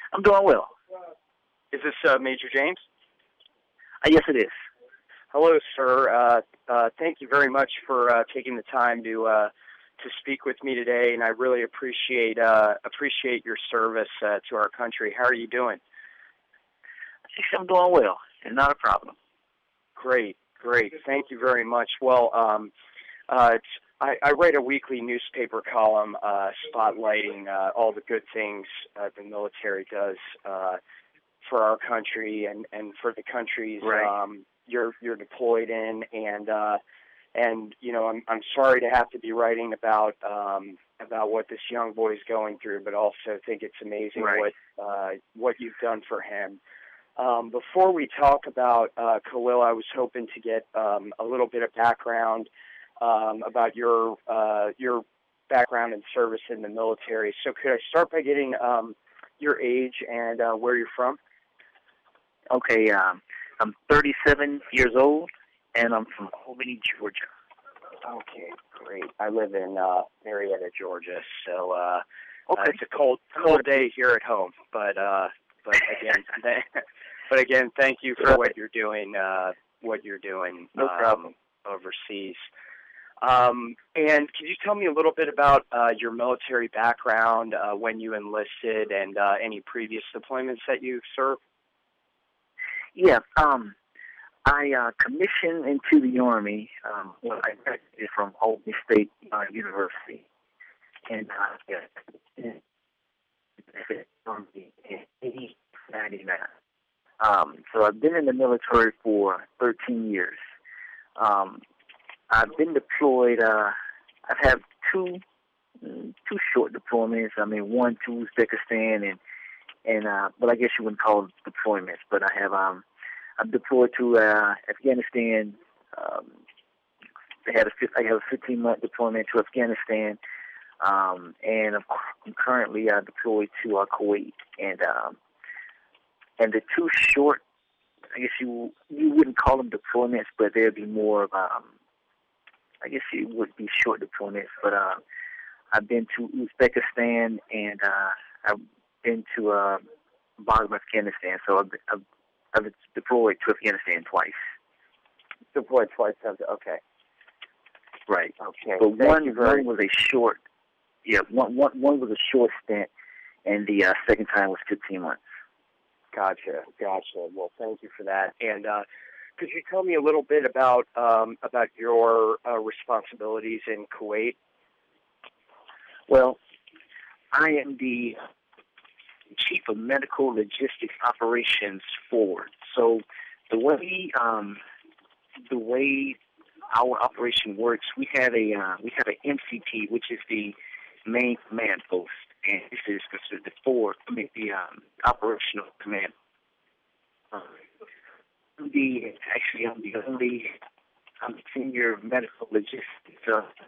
I'm doing well. Is this Major James? Yes, it is. Hello, sir. Thank you very much for taking the time to speak with me today, and I really appreciate your service to our country. How are you doing? I'm doing well, and not a problem. Great. Thank you very much. Well, I write a weekly newspaper column spotlighting all the good things the military does for our country and for the countries you're deployed in, and you know I'm sorry to have to be writing about what this young boy is going through, but also think it's amazing what you've done for him. Before we talk about Khalil, I was hoping to get a little bit of background about your background and service in the military. So could I start by getting your age and where you're from? Okay, I'm 37 years old, and I'm from Albany, Georgia. Okay, great. I live in Marietta, Georgia, so it's a cold day here at home. But again, thank you for what you're doing. No problem. Overseas. And can you tell me a little bit about your military background, when you enlisted, and any previous deployments that you've served? Yeah, I commissioned into the Army when I graduated from Albany State University, and in 1999. So I've been in the military for 13 years. I've been deployed. I've had two short deployments. I mean, one to Uzbekistan and but I guess you wouldn't call it deployments. But I've deployed to Afghanistan. I have a 15-month deployment to Afghanistan, and I'm currently deployed to Kuwait. And the two short, I guess you wouldn't call them deployments, but there'd be more of I guess it would be short deployments. But I've been to Uzbekistan, and I've been to bottom of Afghanistan. So I've deployed to Afghanistan twice. Deployed twice. Okay. Right. Okay. But one was a short. Yeah. One was a short stint, and the second time was 15 months. Gotcha. Well, thank you for that. And could you tell me a little bit about your responsibilities in Kuwait? Well, I am the Chief of Medical Logistics Operations Forward. So the way our operation works, we have an MCP, which is the main command post, and this is considered the forward, the operational command. I'm the senior medical logistics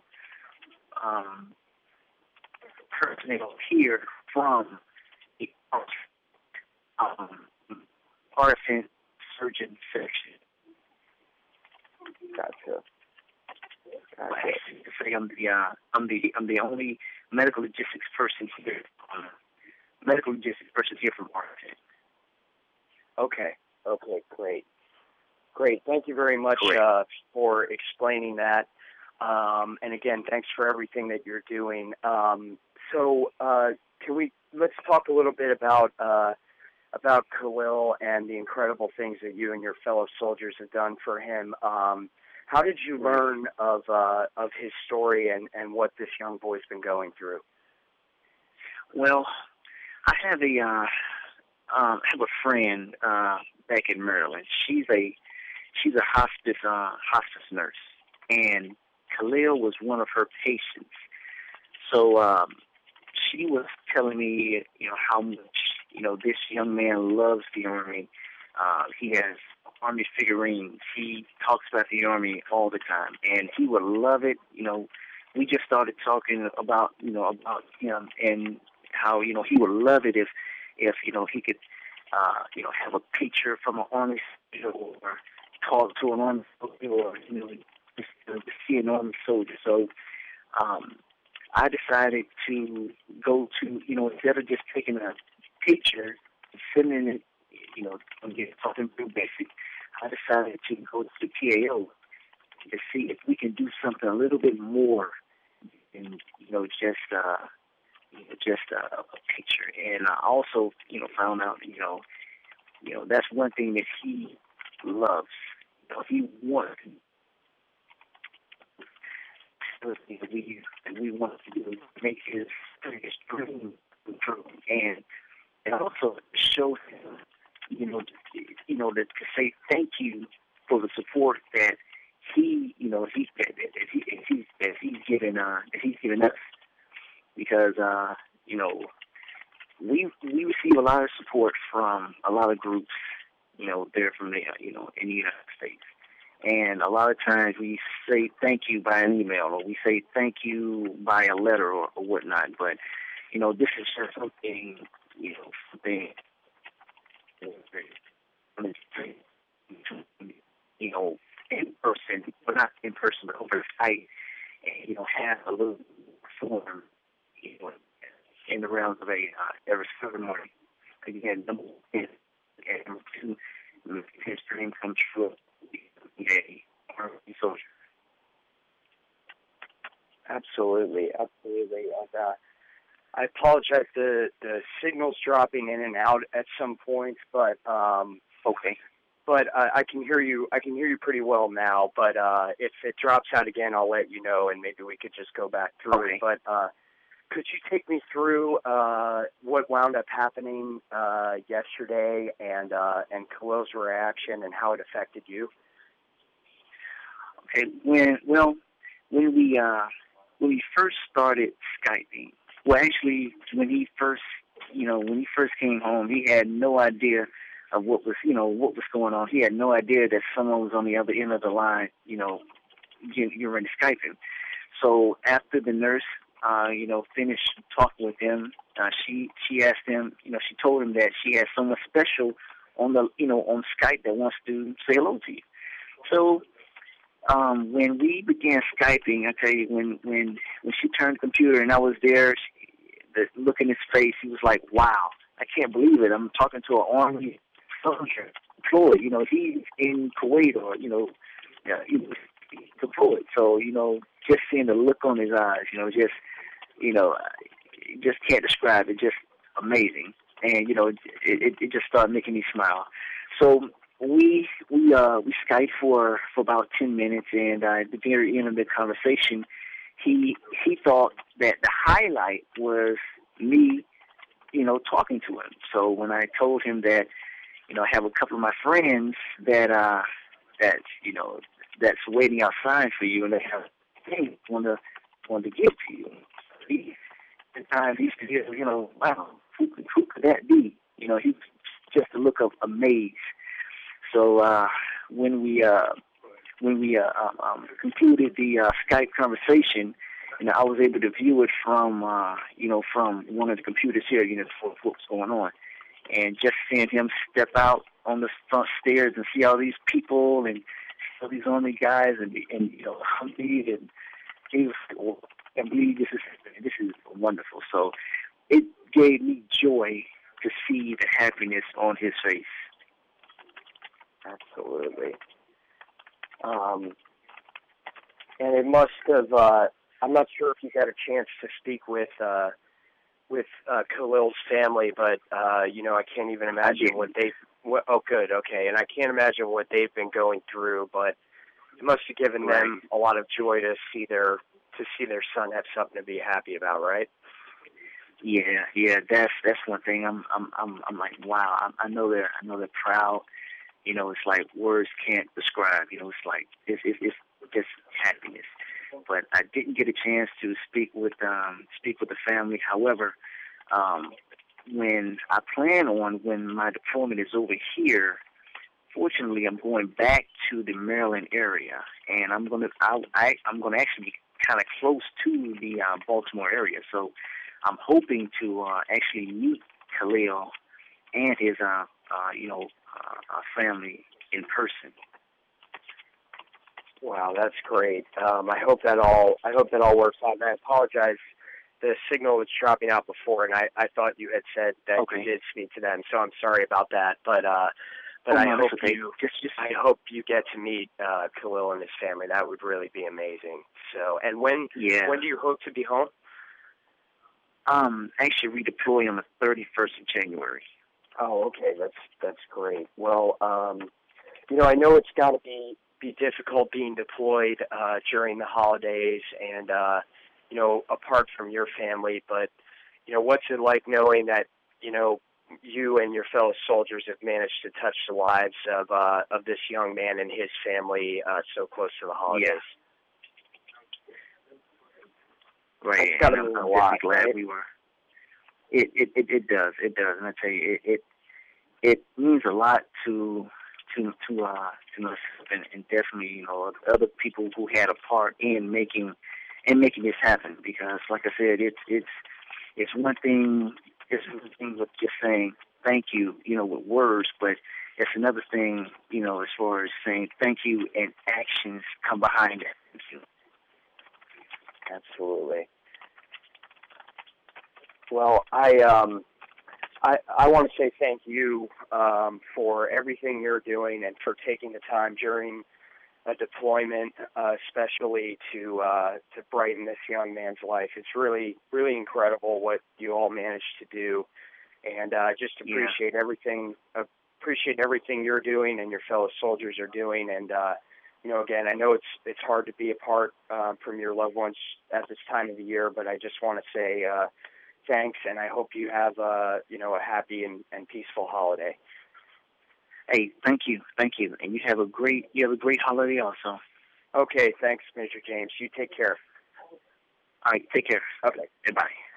personnel here from the RFN surgeon section. Gotcha. I'm the only medical logistics person here. From RFN. Okay. Great. Thank you very much for explaining that. And again, thanks for everything that you're doing. Let's talk a little bit about Khalil and the incredible things that you and your fellow soldiers have done for him. How did you learn of his story and what this young boy's been going through? Well, I have a friend back in Maryland. She's a hospice nurse, and Khalil was one of her patients. So she was telling me, how much this young man loves the Army. He has Army figurines. He talks about the Army all the time, and he would love it. We just started talking about him and how he would love it if he could have a picture from an Army soldier or talk to an Army soldier or to see an Army soldier. So I decided to go to instead of just taking a picture sitting in it, and get something real basic, I decided to go to the PAO to see if we can do something a little bit more than, just a picture. And I also, found out, that's one thing that he loves. He wants we want to do make his dream come true, and also show him, that to say thank you for the support that he's given us, because we receive a lot of support from a lot of groups, there from the in the United States. And a lot of times we say thank you by an email, or we say thank you by a letter, or whatnot. But, this is just something, something, in person, but not in person, but over site, and, have a little form, in the rounds of every ceremony. Again, number one, and number two, his dream come true. Soldier. Absolutely. And, I apologize. The signal's dropping in and out at some points, but okay. But I can hear you. I can hear you pretty well now. But if it drops out again, I'll let you know, and maybe we could just go back through it. But could you take me through what wound up happening yesterday, and Khalil's reaction, and how it affected you? Okay, when we first started Skyping, well, actually, when he first came home, he had no idea of what was going on. He had no idea that someone was on the other end of the line, getting ready to Skype him. So after the nurse, finished talking with him, she asked him, she told him that she had someone special on on Skype that wants to say hello to you. So when we began Skyping, I tell you, when she turned the computer and I was there, the look in his face, he was like, "Wow, I can't believe it. I'm talking to an Army soldier deployed. He's in Kuwait, or he was deployed." So just seeing the look on his eyes, just can't describe it. Just amazing, and it just started making me smile. So we Skyped for about 10 minutes, and at the very end of the conversation, he thought that the highlight was me, talking to him. So when I told him that, I have a couple of my friends that that's waiting outside for you, and they have things want to give to you. At times he said, wow, who could that be? He was just a look of amaze. So when we concluded the Skype conversation, I was able to view it from from one of the computers here, for what's going on, and just seeing him step out on the front stairs and see all these people and all these Army guys and Humvee, and he was, well, I believe this is wonderful. So it gave me joy to see the happiness on his face. Absolutely. And it must have, I'm not sure if you got a chance to speak with Khalil's family, but, I can't even imagine oh, good, okay. And I can't imagine what they've been going through, but it must have given them a lot of joy to see their son have something to be happy about, right? Yeah, that's one thing. I'm like, wow. I know they're proud. It's like words can't describe. It's like it's just happiness. But I didn't get a chance to speak with the family. However, when I plan on, when my deployment is over here, fortunately, I'm going back to the Maryland area, and I'm gonna actually be kind of close to the Baltimore area. So I'm hoping to actually meet Khalil and his family in person. Wow, that's great. I hope that all works out. And I apologize the signal was dropping out before, and I thought you had said that Okay. you did speak to them, so I'm sorry about that. But Oh, I no, hope that's okay. you Just I hope you get to meet Khalil and his family. That would really be amazing. So, and when yeah. do you hope to be home? Actually redeploy on the 31st of January. Oh, okay, that's great. Well, I know it's got to be difficult being deployed during the holidays, and apart from your family. But what's it like knowing that you and your fellow soldiers have managed to touch the lives of this young man and his family so close to the holidays? Yeah. Right, It's gotta and mean I'm a lot, definitely glad right? we were. It does, and I tell you, it means a lot to myself and definitely other people who had a part in making this happen. Because like I said, it's one thing with just saying thank you, with words, but it's another thing, as far as saying thank you and actions come behind it. Thank you. Absolutely. Well, I want to say thank you for everything you're doing and for taking the time during a deployment, especially to brighten this young man's life. It's really, really incredible what you all managed to do, and just appreciate everything. Appreciate everything you're doing and your fellow soldiers are doing. And again, I know it's hard to be apart from your loved ones at this time of the year, but I just want to say thanks, and I hope you have a happy and peaceful holiday. Hey, thank you, and you have a great holiday also. Okay, thanks, Major James. You take care. All right, take care. Okay, Goodbye.